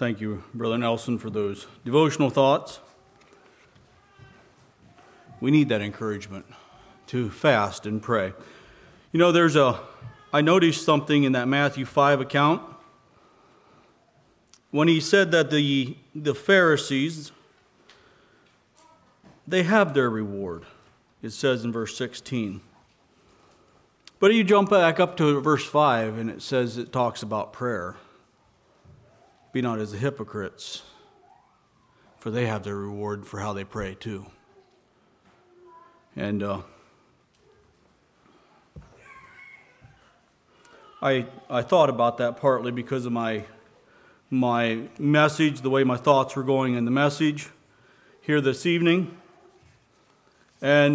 Thank you, Brother Nelson, for those devotional thoughts. We need that encouragement to fast and pray. You know, I noticed something in that Matthew 5 account. When he said that the Pharisees, they have their reward. It says in verse 16. But you jump back up to verse 5 and it talks about prayer. Be not as the hypocrites, for they have their reward for how they pray too. And I thought about that partly because of my message, the way my thoughts were going in the message here this evening. And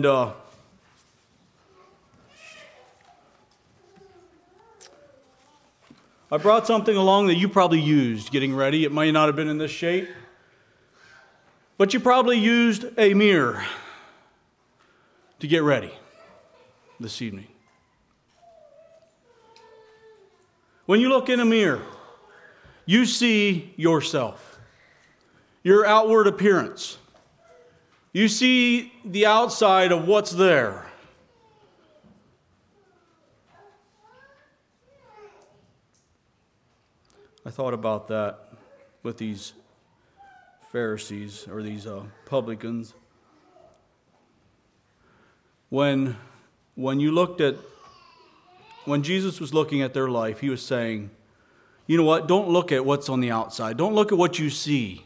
I brought something along that you probably used getting ready. It might not have been in this shape, but you probably used a mirror to get ready this evening. When you look in a mirror, you see yourself, your outward appearance. You see the outside of what's there. I thought about that with these Pharisees or these publicans. When Jesus was looking at their life, he was saying, you know what? Don't look at what's on the outside. Don't look at what you see.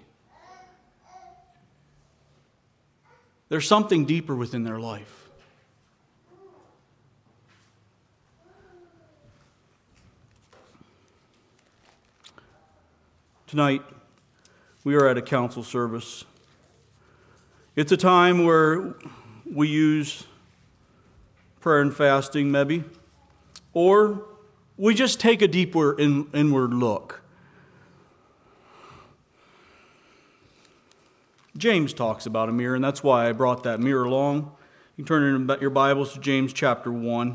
There's something deeper within their life. Tonight, we are at a council service. It's a time where we use prayer and fasting, maybe, or we just take a deeper inward look. James talks about a mirror, and that's why I brought that mirror along. You can turn in your Bibles to James chapter 1.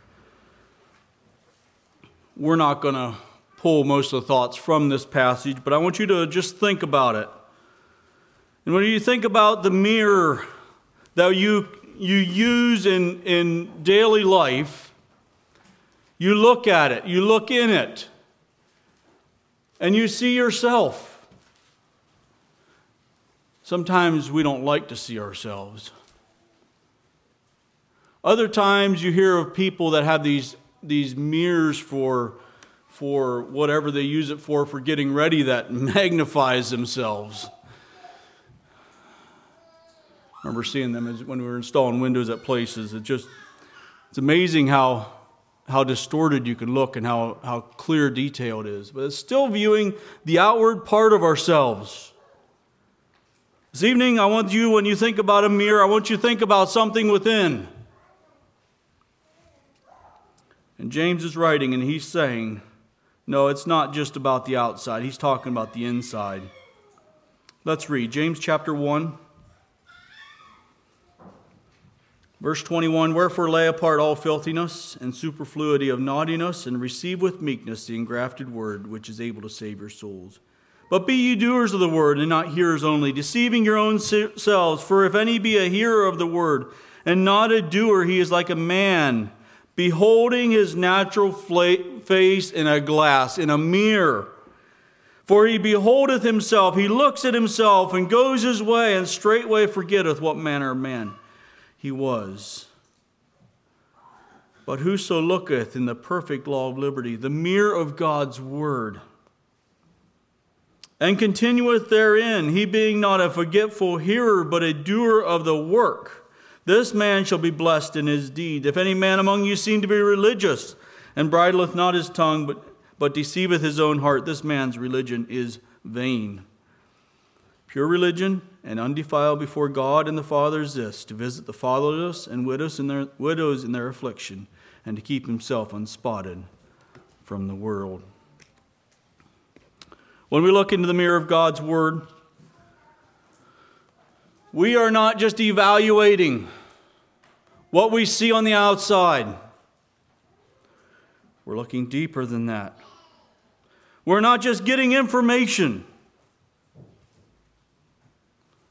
We're not going to pull most of the thoughts from this passage, but I want you to just think about it. And when you think about the mirror that you use in daily life, you look at it, you look in it, and you see yourself. Sometimes we don't like to see ourselves. Other times you hear of people that have these mirrors for whatever they use it for getting ready, that magnifies themselves. I remember seeing them when we were installing windows at places. It's amazing how distorted you can look and how clear detail it is. But it's still viewing the outward part of ourselves. This evening, I want you, when you think about a mirror, I want you to think about something within. And James is writing and he's saying, no, it's not just about the outside. He's talking about the inside. Let's read James chapter 1, verse 21. Wherefore lay apart all filthiness and superfluity of naughtiness, and receive with meekness the engrafted word, which is able to save your souls. But be ye doers of the word, and not hearers only, deceiving your own selves. For if any be a hearer of the word, and not a doer, he is like a man beholding his natural face in a glass, in a mirror. For he beholdeth himself, he looks at himself, and goes his way, and straightway forgetteth what manner of man he was. But whoso looketh in the perfect law of liberty, the mirror of God's word, and continueth therein, he being not a forgetful hearer, but a doer of the work, this man shall be blessed in his deed. If any man among you seem to be religious, and bridleth not his tongue, but deceiveth his own heart, this man's religion is vain. Pure religion and undefiled before God and the Father is this, to visit the fatherless and widows in their affliction, and to keep himself unspotted from the world. When we look into the mirror of God's word, we are not just evaluating what we see on the outside. We're looking deeper than that. We're not just getting information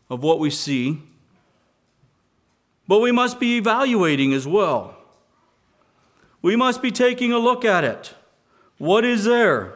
of what we see, but we must be evaluating as well. We must be taking a look at it. What is there?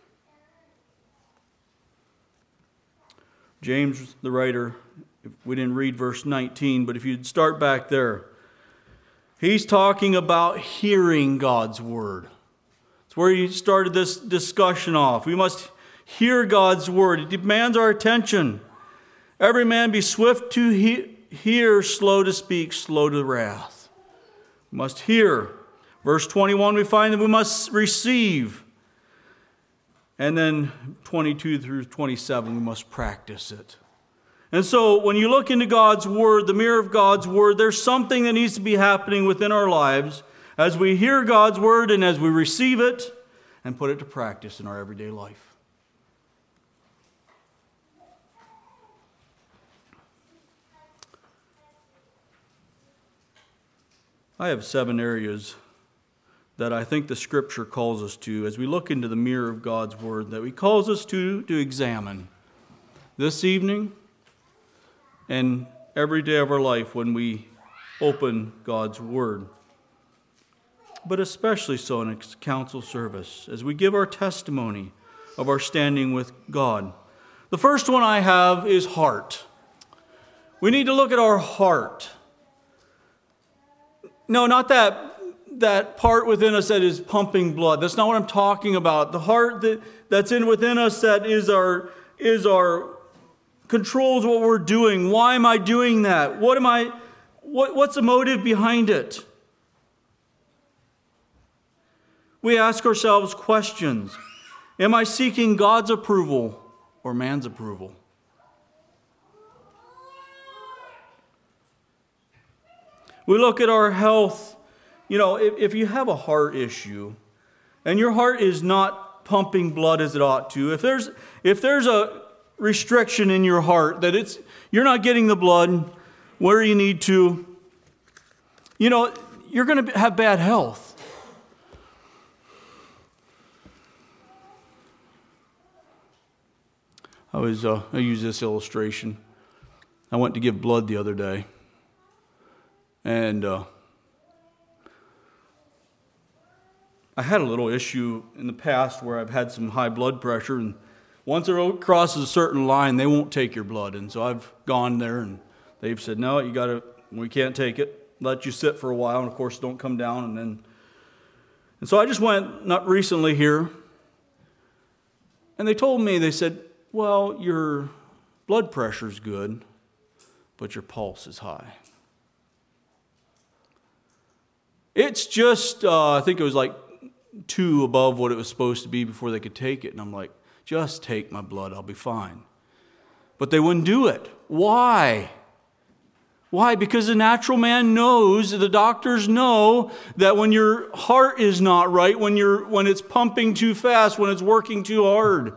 James, the writer, we didn't read verse 19, but if you'd start back there, he's talking about hearing God's word. It's where he started this discussion off. We must hear God's word. It demands our attention. Every man be swift to hear, slow to speak, slow to wrath. We must hear. Verse 21, we find that we must receive. And then 22 through 27, we must practice it. And so when you look into God's word, the mirror of God's word, there's something that needs to be happening within our lives as we hear God's word and as we receive it and put it to practice in our everyday life. I have 7 areas that I think the Scripture calls us to as we look into the mirror of God's Word, that He calls us to examine this evening and every day of our life when we open God's Word. But especially so in a council service, as we give our testimony of our standing with God. The first one I have is heart. We need to look at our heart. No, not that part within us that is pumping blood. That's not what I'm talking about. The heart that's within us that is our controls what we're doing. Why am I doing that? What's the motive behind it? We ask ourselves questions. Am I seeking God's approval or man's approval? We look at our health. You know, if you have a heart issue and your heart is not pumping blood as it ought to, if there's a restriction in your heart that you're not getting the blood where you need to, you know, you're going to have bad health. I use this illustration. I went to give blood the other day. And I had a little issue in the past where I've had some high blood pressure, and once it crosses a certain line, they won't take your blood. And so I've gone there, and they've said, no, we can't take it. Let you sit for a while, and of course, don't come down. And so I just went not recently here, and they told me, they said, well, your blood pressure's good, but your pulse is high. It's just, I think it was like 2 above what it was supposed to be before they could take it. And I'm like, just take my blood, I'll be fine. But they wouldn't do it. Why? Why? Because the natural man knows, the doctors know that when your heart is not right, when it's pumping too fast, when it's working too hard,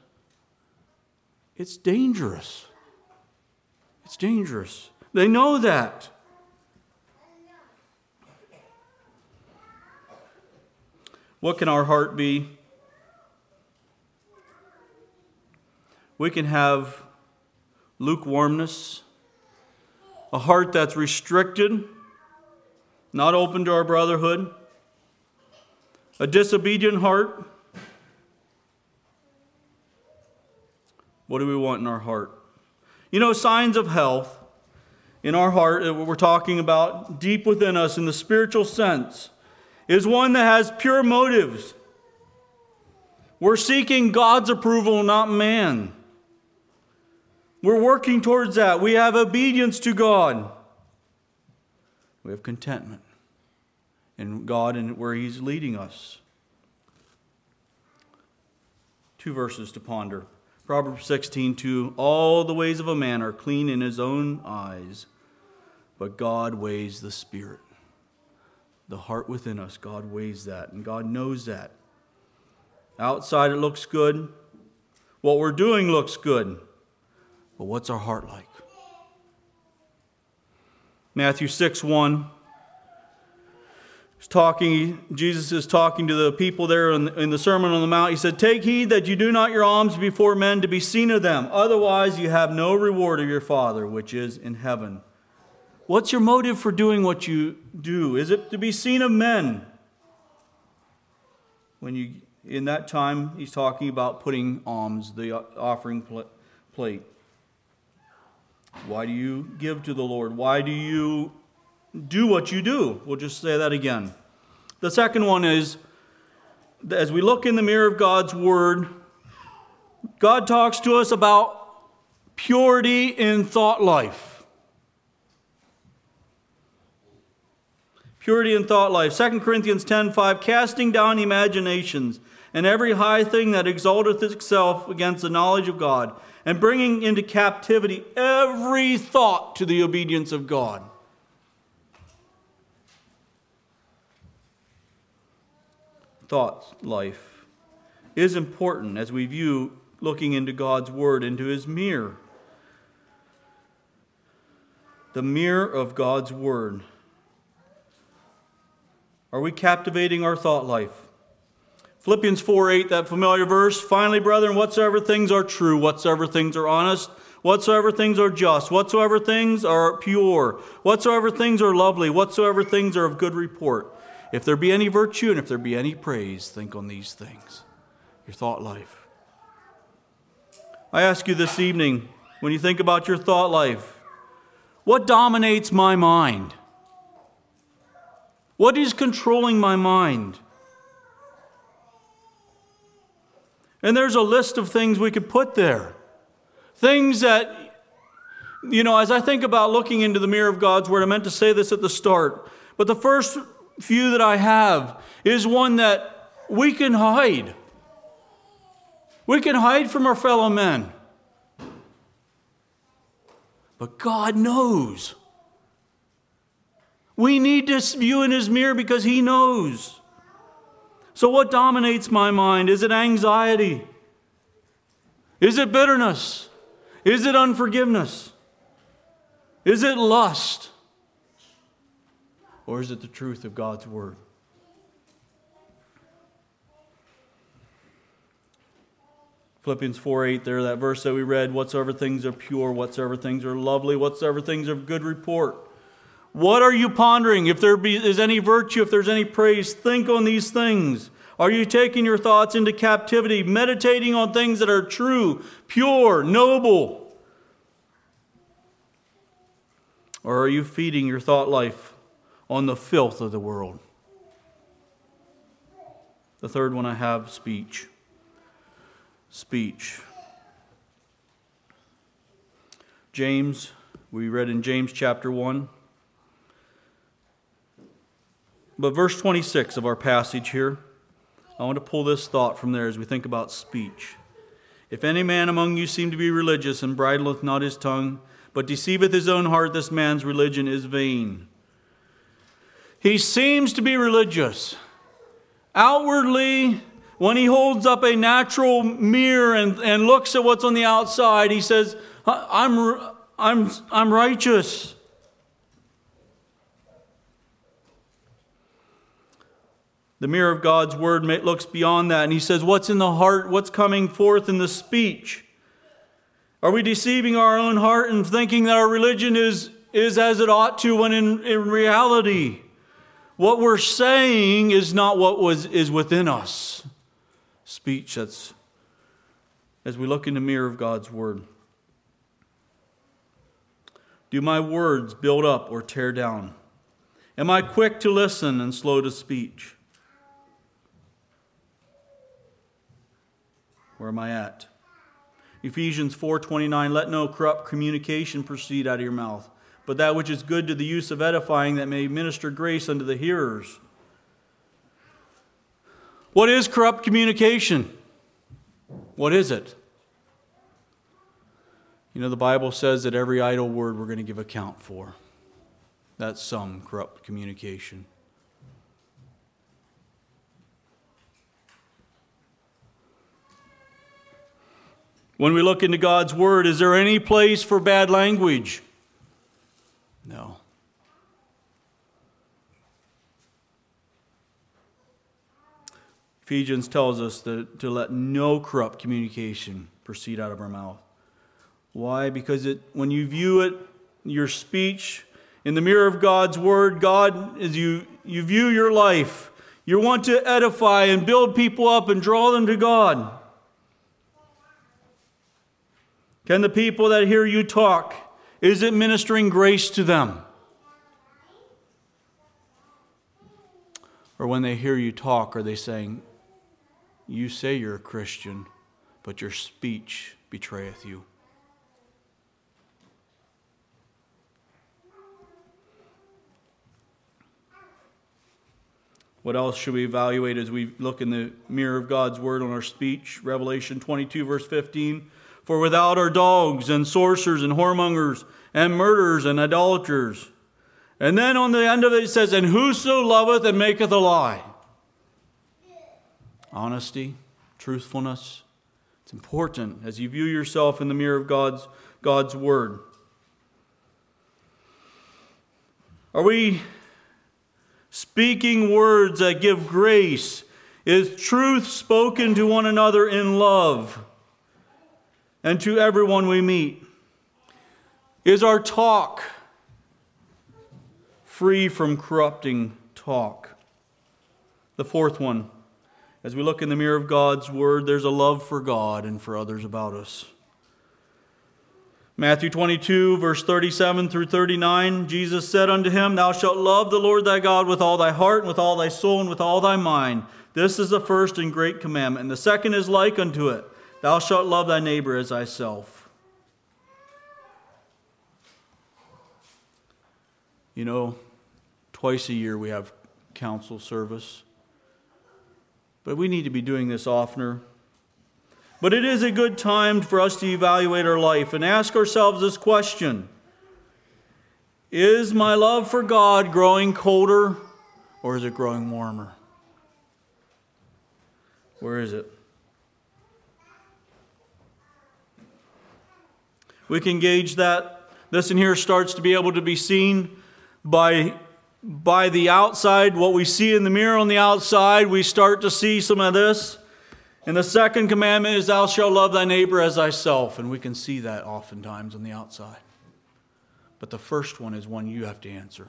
it's dangerous. It's dangerous. They know that. What can our heart be? We can have lukewarmness, a heart that's restricted, not open to our brotherhood, a disobedient heart. What do we want in our heart? You know, signs of health in our heart, what we're talking about deep within us in the spiritual sense, is one that has pure motives. We're seeking God's approval, not man. We're working towards that. We have obedience to God. We have contentment in God and where He's leading us. 2 verses to ponder. Proverbs 16:2. All the ways of a man are clean in his own eyes, but God weighs the spirit. The heart within us, God weighs that, and God knows that. Outside it looks good. What we're doing looks good. But what's our heart like? Matthew 6:1 Jesus is talking to the people there in the Sermon on the Mount. He said, "Take heed that you do not your alms before men to be seen of them. Otherwise you have no reward of your Father, which is in heaven." What's your motive for doing what you do? Is it to be seen of men? In that time, he's talking about putting alms, the offering plate. Why do you give to the Lord? Why do you do what you do? We'll just say that again. The second one is, as we look in the mirror of God's Word, God talks to us about purity in thought life. Purity in thought life. 2 Corinthians 10:5, casting down imaginations and every high thing that exalteth itself against the knowledge of God, and bringing into captivity every thought to the obedience of God. Thought life is important as we view looking into God's Word, into His mirror. The mirror of God's Word. Are we captivating our thought life? Philippians 4:8, that familiar verse. Finally, brethren, whatsoever things are true, whatsoever things are honest, whatsoever things are just, whatsoever things are pure, whatsoever things are lovely, whatsoever things are of good report. If there be any virtue and if there be any praise, think on these things. Your thought life. I ask you this evening, when you think about your thought life, what dominates my mind? What is controlling my mind? And there's a list of things we could put there. Things that, as I think about looking into the mirror of God's Word, I meant to say this at the start, but the first few that I have is one that we can hide. We can hide from our fellow men. But God knows. We need to view in His mirror because He knows. So what dominates my mind? Is it anxiety? Is it bitterness? Is it unforgiveness? Is it lust? Or is it the truth of God's Word? Philippians 4:8 there, that verse that we read, whatsoever things are pure, whatsoever things are lovely, whatsoever things are of good report. What are you pondering? If there is any virtue, if there's any praise, think on these things. Are you taking your thoughts into captivity, meditating on things that are true, pure, noble? Or are you feeding your thought life on the filth of the world? The third one I have, speech. Speech. James, we read in James chapter 1. But verse 26 of our passage here, I want to pull this thought from there as we think about speech. If any man among you seem to be religious and bridleth not his tongue, but deceiveth his own heart, this man's religion is vain. He seems to be religious. Outwardly, when he holds up a natural mirror and looks at what's on the outside, he says, I'm righteous. The mirror of God's Word looks beyond that, and he says, what's in the heart, what's coming forth in the speech? Are we deceiving our own heart and thinking that our religion is as it ought to, when in reality, what we're saying is not what is within us? Speech, that's as we look in the mirror of God's Word. Do my words build up or tear down? Am I quick to listen and slow to speech? Where am I at? Ephesians 4:29, let no corrupt communication proceed out of your mouth, but that which is good to the use of edifying, that may minister grace unto the hearers. What is corrupt communication? What is it? The Bible says that every idle word we're going to give account for. That's some corrupt communication. When we look into God's Word, is there any place for bad language? No. Ephesians tells us to let no corrupt communication proceed out of our mouth. Why? Because when you view it, your speech, in the mirror of God's Word, God, as you view your life, you want to edify and build people up and draw them to God. Can the people that hear you talk, is it ministering grace to them? Or when they hear you talk, are they saying, you say you're a Christian, but your speech betrayeth you? What else should we evaluate as we look in the mirror of God's Word on our speech? Revelation 22, verse 15. For without are dogs and sorcerers and whoremongers and murderers and idolaters. And then on the end of it says, and whoso loveth and maketh a lie. Honesty, truthfulness. It's important as you view yourself in the mirror of God's Word. Are we speaking words that give grace? Is truth spoken to one another in love and to everyone we meet? Is our talk free from corrupting talk? The fourth one, as we look in the mirror of God's Word, there's a love for God and for others about us. Matthew 22, verse 37 through 39, Jesus said unto him, Thou shalt love the Lord thy God with all thy heart, and with all thy soul, and with all thy mind. This is the first and great commandment. And the second is like unto it. Thou shalt love thy neighbor as thyself. You know, twice a year we have council service. But we need to be doing this oftener. But it is a good time for us to evaluate our life and ask ourselves this question. Is my love for God growing colder, or is it growing warmer? Where is it? We can gauge that. This in here starts to be able to be seen by the outside. What we see in the mirror on the outside, we start to see some of this. And the second commandment is, thou shalt love thy neighbor as thyself. And we can see that oftentimes on the outside. But the first one is one you have to answer.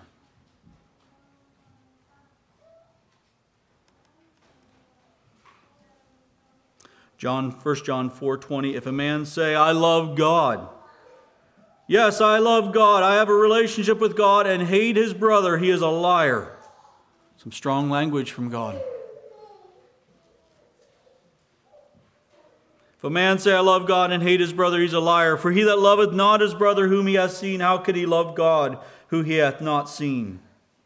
John 1 John 4:20, if a man say, I love God. Yes, I love God. I have a relationship with God, and hate his brother, he is a liar. Some strong language from God. If a man say, I love God, and hate his brother, he is a liar. For he that loveth not his brother whom he hath seen, how could he love God who he hath not seen?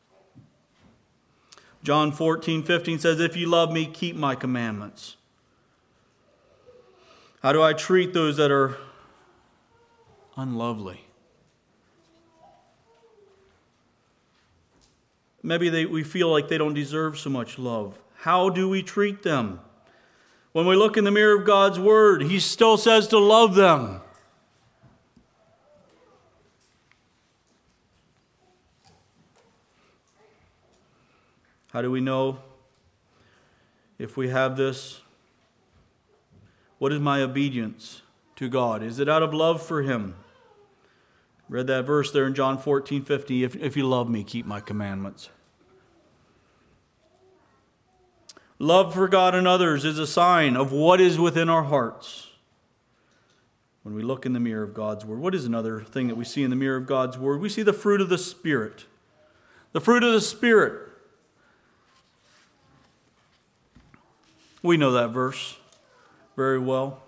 John 14:15 says, if ye love me, keep my commandments. How do I treat those that are unlovely? Maybe we feel like they don't deserve so much love. How do we treat them? When we look in the mirror of God's Word, He still says to love them. How do we know if we have this? What is my obedience to God? Is it out of love for Him? Read that verse there in John 14:50. If you love me, keep my commandments. Love for God and others is a sign of what is within our hearts. When we look in the mirror of God's Word, what is another thing that we see in the mirror of God's Word? We see the fruit of the Spirit. The fruit of the Spirit. We know that verse very well.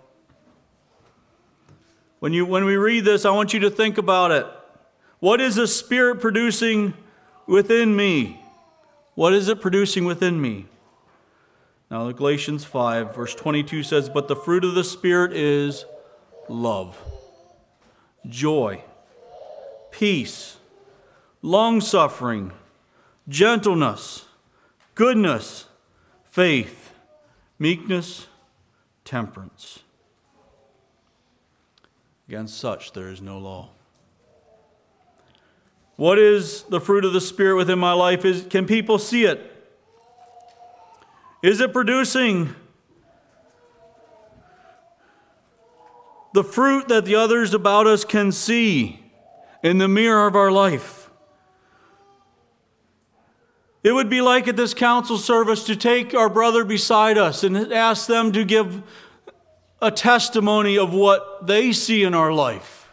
When we read this, I want you to think about it. What is the Spirit producing within me? What is it producing within me? Now, Galatians 5, verse 22 says, but the fruit of the Spirit is love, joy, peace, long-suffering, gentleness, goodness, faith, meekness, temperance. Against such there is no law. What is the fruit of the Spirit within my life? Can people see it? Is it producing the fruit that the others about us can see in the mirror of our life? It would be like at this council service to take our brother beside us and ask them to give a testimony of what they see in our life.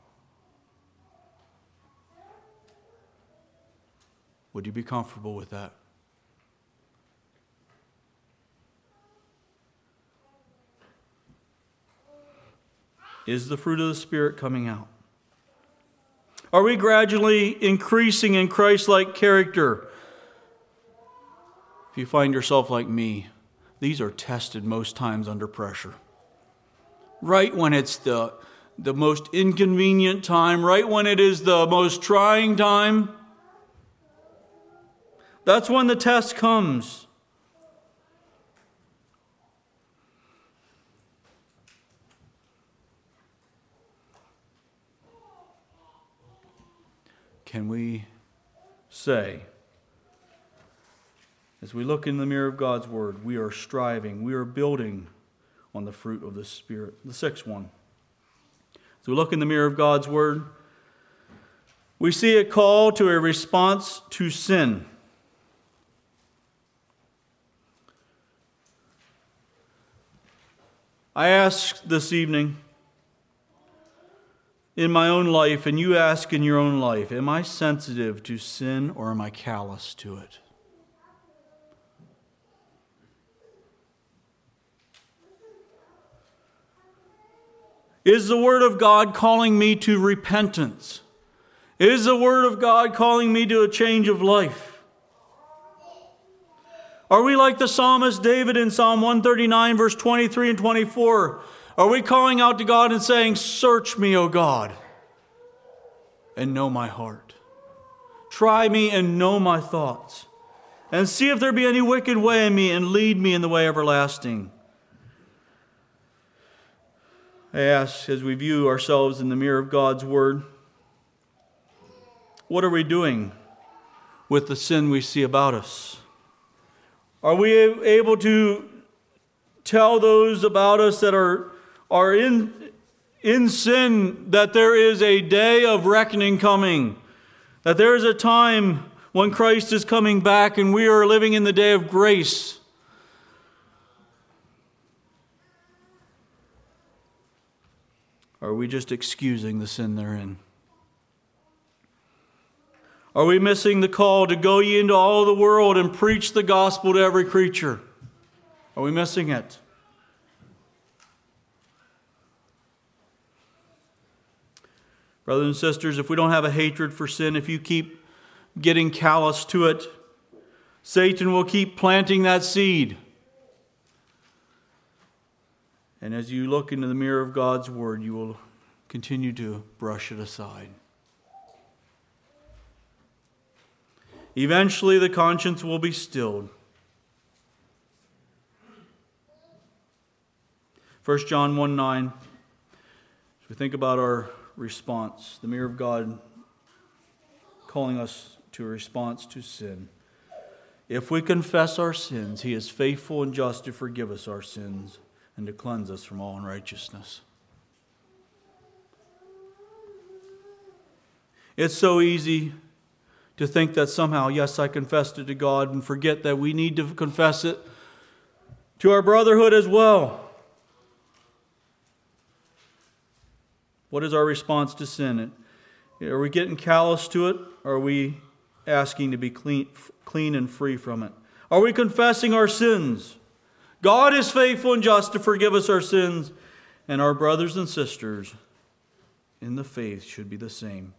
Would you be comfortable with that? Is the fruit of the Spirit coming out? Are we gradually increasing in Christ-like character? If you find yourself like me, these are tested most times under pressure. Right when it's the most inconvenient time, right when it is the most trying time, that's when the test comes. Can we say, as we look in the mirror of God's Word, we are striving, we are building on the fruit of the Spirit? The sixth one. As we look in the mirror of God's Word, we see a call to a response to sin. I ask this evening, in my own life, and you ask in your own life, am I sensitive to sin or am I callous to it? Is the Word of God calling me to repentance? Is the Word of God calling me to a change of life? Are we like the psalmist David in Psalm 139, verse 23 and 24? Are we calling out to God and saying, "Search me, O God, and know my heart. Try me and know my thoughts, and see if there be any wicked way in me, and lead me in the way everlasting"? I ask, as we view ourselves in the mirror of God's Word, what are we doing with the sin we see about us? Are we able to tell those about us that are in sin that there is a day of reckoning coming, that there is a time when Christ is coming back and we are living in the day of grace? Are we just excusing the sin they're in? Are we missing the call to go ye into all the world and preach the gospel to every creature? Are we missing it? Brothers and sisters, if we don't have a hatred for sin, if you keep getting callous to it, Satan will keep planting that seed. And as you look into the mirror of God's Word, you will continue to brush it aside. Eventually, the conscience will be stilled. 1 John 1:9. As we think about our response, the mirror of God calling us to a response to sin. If we confess our sins, He is faithful and just to forgive us our sins and to cleanse us from all unrighteousness. It's so easy to think that somehow, yes, I confessed it to God, and forget that we need to confess it to our brotherhood as well. What is our response to sin? Are we getting callous to it? Or are we asking to be clean and free from it? Are we confessing our sins? God is faithful and just to forgive us our sins, and our brothers and sisters in the faith should be the same.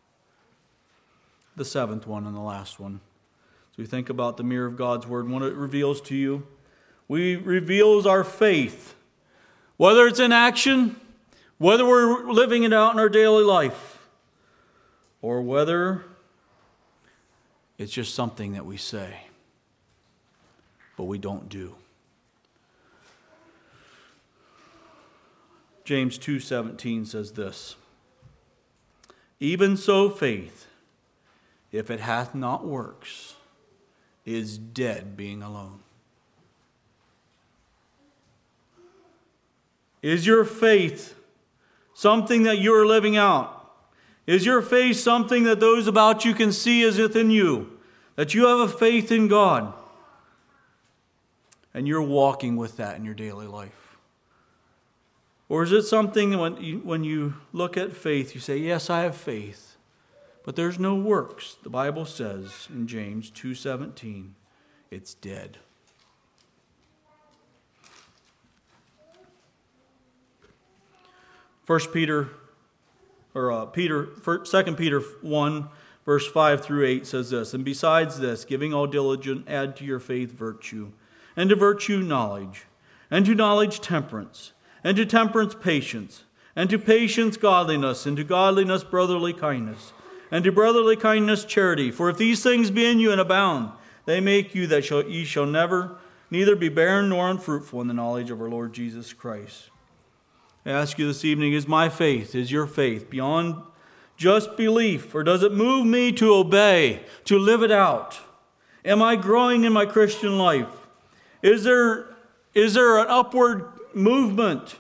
The seventh one and the last one. So we think about the mirror of God's Word, what it reveals to you. Reveals our faith. Whether it's in action, whether we're living it out in our daily life, or whether it's just something that we say, but we don't do. James 2:17 says this: "Even so faith, if it hath not works, is dead being alone." Is your faith something that you are living out? Is your faith something that those about you can see is within you? That you have a faith in God? And you're walking with that in your daily life? Or is it something that when you look at faith, you say, yes, I have faith, but there's no works? The Bible says in James 2:17, it's dead. 2 Peter 1, verse 5 through 8 says this, and besides this, giving all diligence, add to your faith virtue, and to virtue knowledge, and to knowledge temperance, and to temperance patience, and to patience godliness, and to godliness brotherly kindness, and to brotherly kindness charity. For if these things be in you and abound, they make you that ye shall neither be barren nor unfruitful in the knowledge of our Lord Jesus Christ. I ask you this evening, is my faith, is your faith beyond just belief, or does it move me to obey, to live it out? Am I growing in my Christian life? Is there an upward movement?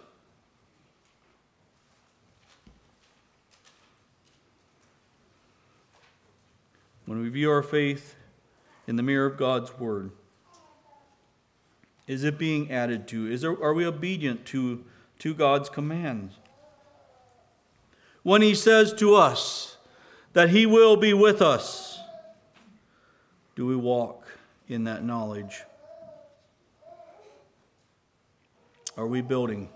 When we view our faith in the mirror of God's Word, is it being added to? Are we obedient to God's commands? When He says to us that He will be with us, do we walk in that knowledge? Are we building?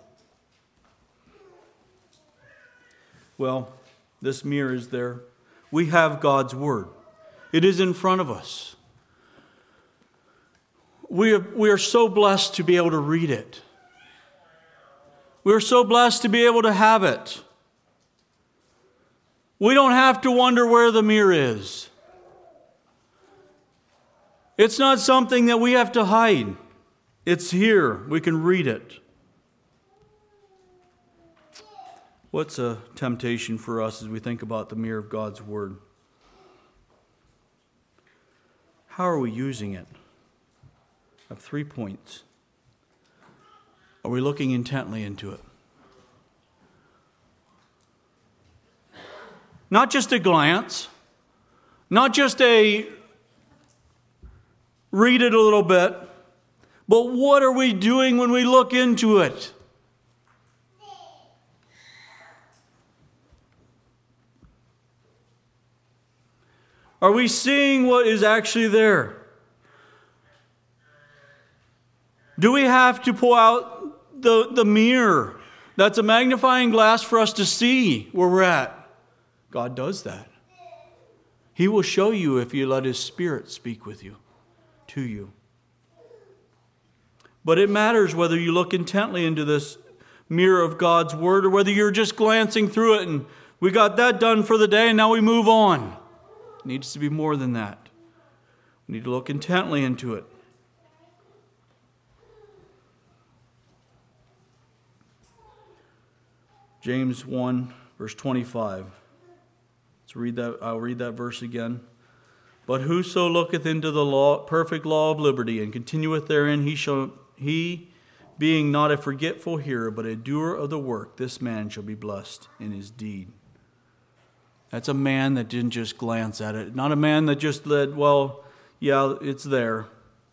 Well, this mirror is there. We have God's Word. It is in front of us. We are so blessed to be able to read it. We are so blessed to be able to have it. We don't have to wonder where the mirror is. It's not something that we have to hide. It's here. We can read it. What's a temptation for us as we think about the mirror of God's Word? How are we using it? I have 3 points. Are we looking intently into it? Not just a glance, not just a read it a little bit, but what are we doing when we look into it? Are we seeing what is actually there? Do we have to pull out the mirror that's a magnifying glass for us to see where we're at? God does that. He will show you if you let His Spirit speak with you, to you. But it matters whether you look intently into this mirror of God's Word or whether you're just glancing through it and we got that done for the day and now we move on. It needs to be more than that. We need to look intently into it. James 1, verse 25. Let's read that. I'll read that verse again. But whoso looketh into the perfect law of liberty, and continueth therein, he being not a forgetful hearer, but a doer of the work, this man shall be blessed in his deed. That's a man that didn't just glance at it. Not a man that just led, well, yeah, it's there.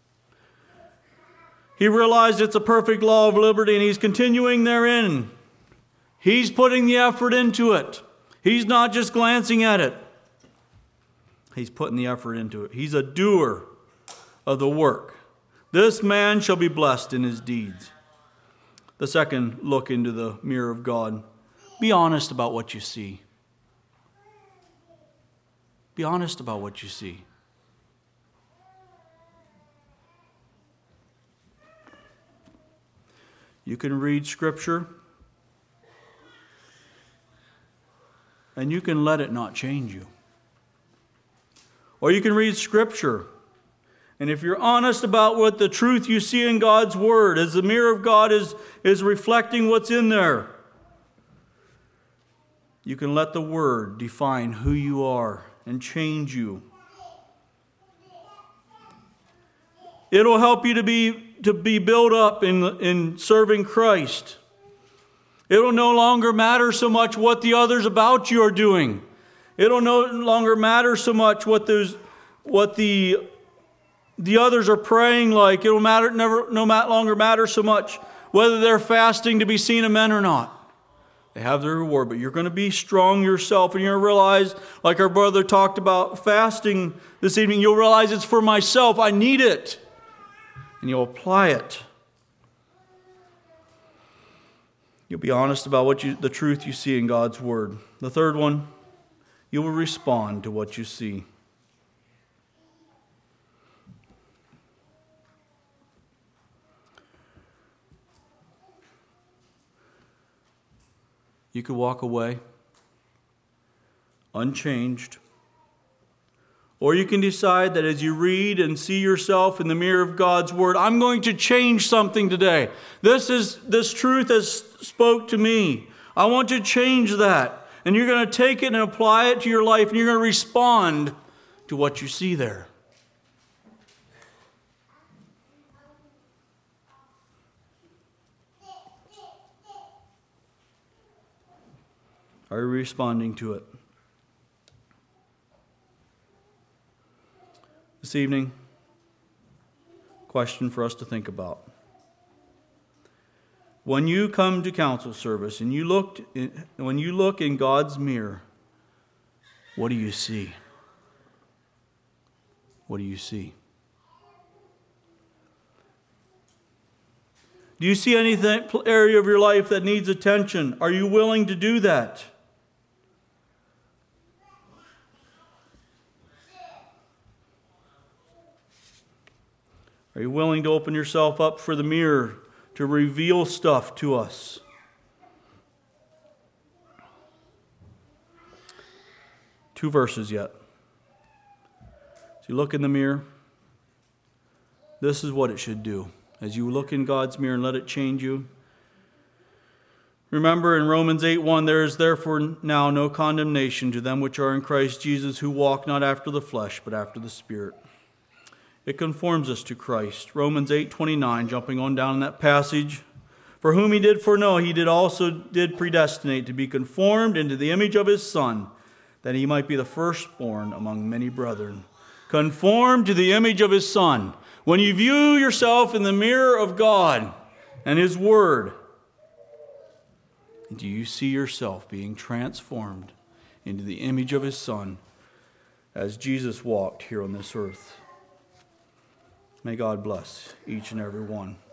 He realized it's a perfect law of liberty, and he's continuing therein. He's putting the effort into it. He's not just glancing at it. He's putting the effort into it. He's a doer of the work. This man shall be blessed in his deeds. The second look into the mirror of God. Be honest about what you see. Be honest about what you see. You can read Scripture, and you can let it not change you. Or you can read Scripture, and if you're honest about what the truth you see in God's Word, as the mirror of God is reflecting what's in there, you can let the Word define who you are and change you. It'll help you to be built up in serving Christ. It'll no longer matter so much what the others about you are doing. It'll no longer matter so much what the others are praying like. It'll no longer matter so much whether they're fasting to be seen of men or not. They have their reward, but you're going to be strong yourself, and you're going to realize, like our brother talked about fasting this evening, you'll realize it's for myself. I need it. And you'll apply it. You'll be honest about the truth you see in God's Word. The third one, you will respond to what you see. You could walk away unchanged. Or you can decide that as you read and see yourself in the mirror of God's Word, I'm going to change something today. This truth has spoke to me. I want to change that. And you're going to take it and apply it to your life, and you're going to respond to what you see there. Are you responding to it? This evening, question for us to think about. When you come to council service and when you look in God's mirror, what do you see? What do you see? Do you see any area of your life that needs attention? Are you willing to do that? Are you willing to open yourself up for the mirror to reveal stuff to us? Two verses yet. As you look in the mirror, this is what it should do. As you look in God's mirror and let it change you. Remember in Romans 8:1, there is therefore now no condemnation to them which are in Christ Jesus, who walk not after the flesh, but after the Spirit. It conforms us to Christ. Romans 8:29, jumping on down in that passage. For whom he did foreknow, he did predestinate to be conformed into the image of his Son, that he might be the firstborn among many brethren. Conformed to the image of his Son. When you view yourself in the mirror of God and His Word, do you see yourself being transformed into the image of His Son as Jesus walked here on this earth? May God bless each and every one.